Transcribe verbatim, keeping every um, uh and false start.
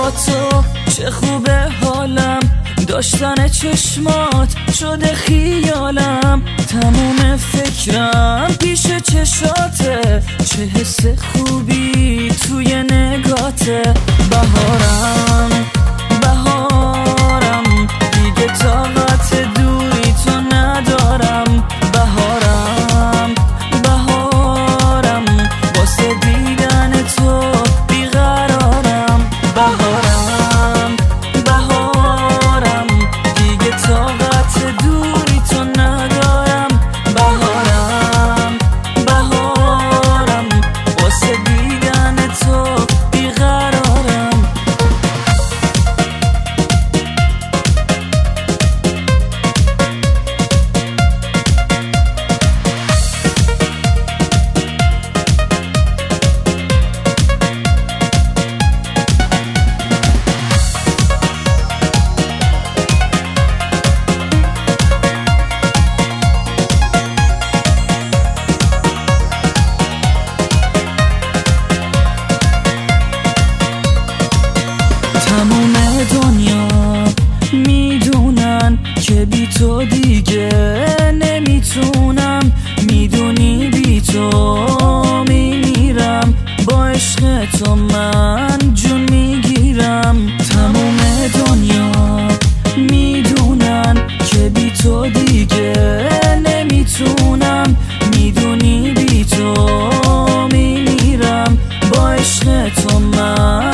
با تو چه خوبه حالم، داشتن چشمات شده خیالم. تموم فکرم پیش چشاته، چه حس خوبی توی نگاته. بهارم بهارم دیگه طاقت دوری تو ندارم. بهارم بهارم واسه دیدن تو بیقرارم. بهارم بهارم دیگه طاقت دوری تو ندارم. بهارم بهارم واسه دیدن تو بیقرارم. تموم دنیا میدونن که بی تو دیگه نمیتونم. میدونی بی تو میمیرم، با عشق تو من جون میگیرم. تموم دنیا میدونن که بی تو دیگه نمیتونم. میدونی بی تو میمیرم، با عشق تو من